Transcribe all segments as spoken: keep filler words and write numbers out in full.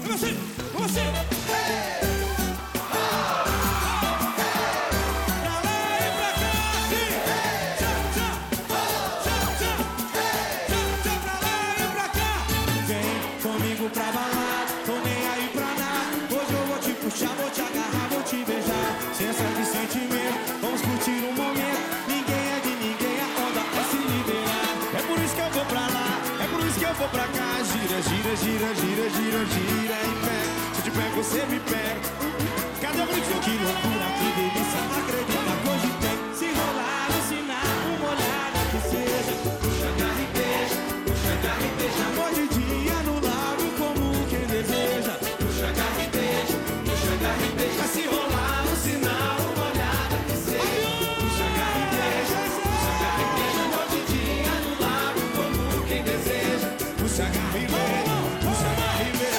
você, com você. Pra balada, tô nem aí pra nada. Hoje eu vou te puxar, vou te agarrar, vou te beijar. Sensa de sentimento, vamos curtir um momento. Ninguém é de ninguém, a onda é se liberar. É por isso que eu vou pra lá, é por isso que eu vou pra cá. Gira, gira, gira, gira, gira, gira em pé. Se eu te pego, você me pega. Cadê o grito? Que loucura, que delícia, não acredita que hoje tem. Se rolar, alucinar, uma olhada que seja. Puxa, agarra e beija, puxa, agarra e beija. Amor de dia no lábio, deseja, puxa, agarra e beija, puxa, agarra e beija. Vai se rolar no sinal, uma olhada que seja. Puxa, agarra e beija, puxa, agarra e beija. Noite e dia no lábio, como quem deseja. Puxa, agarra e beija, puxa, agarra e beija.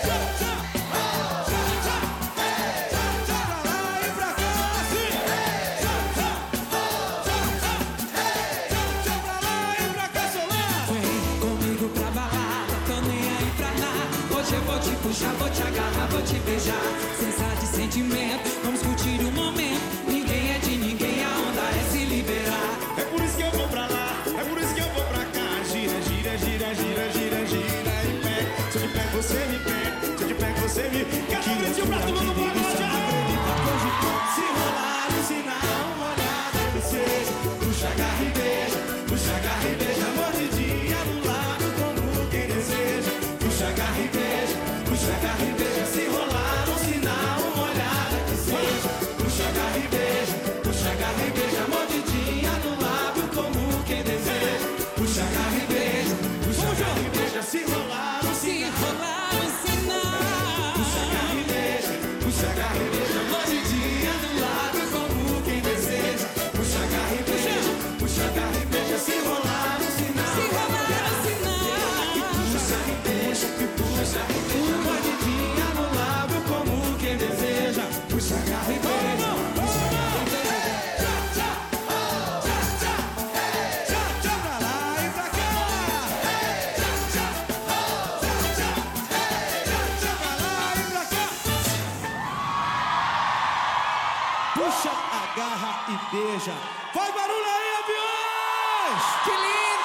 Eu vou te puxar, vou te agarrar, vou te beijar. Sensa de sentimento, vamos curtir o momento. Ninguém é de ninguém, a onda é se liberar. É por isso que eu vou pra lá, é por isso que eu vou pra cá. Gira, gira, gira, gira, gira, gira em pé. Se eu te pego, você me pega. Se eu te pego, você me pega. Que loucura, que delícia, não acredita que hoje pode. Se rolar no sinal, uma olhada que seja. Puxa, agarra e beija, puxa, agarra e beija. Amor de dia no lado, como quem deseja. Puxa, agarra e beija, puxa, agarra e beija. Se rolar no sinal, uma olhada que seja. Puxa, agarra e beija, puxa, agarra e beija. Amor de dia no lábio, como quem deseja. Puxa, agarra e beija, puxa, agarra e beija. Se rolar no sinal, puxa, agarra e beija, puxa, agarra e beija. Amor de dia no lábio, como quem deseja. Puxa, agarra e beija, puxa, agarra e beija. Se rolar no sinal, se rolar no sinal, puxa e beija, puxa e beija. Amor de dia no lábio, como quem deseja. Puxa, agarra e beija, puxa, agarra e beija. Puxa, agarra e beija. Faz barulho aí, aviões! Que lindo!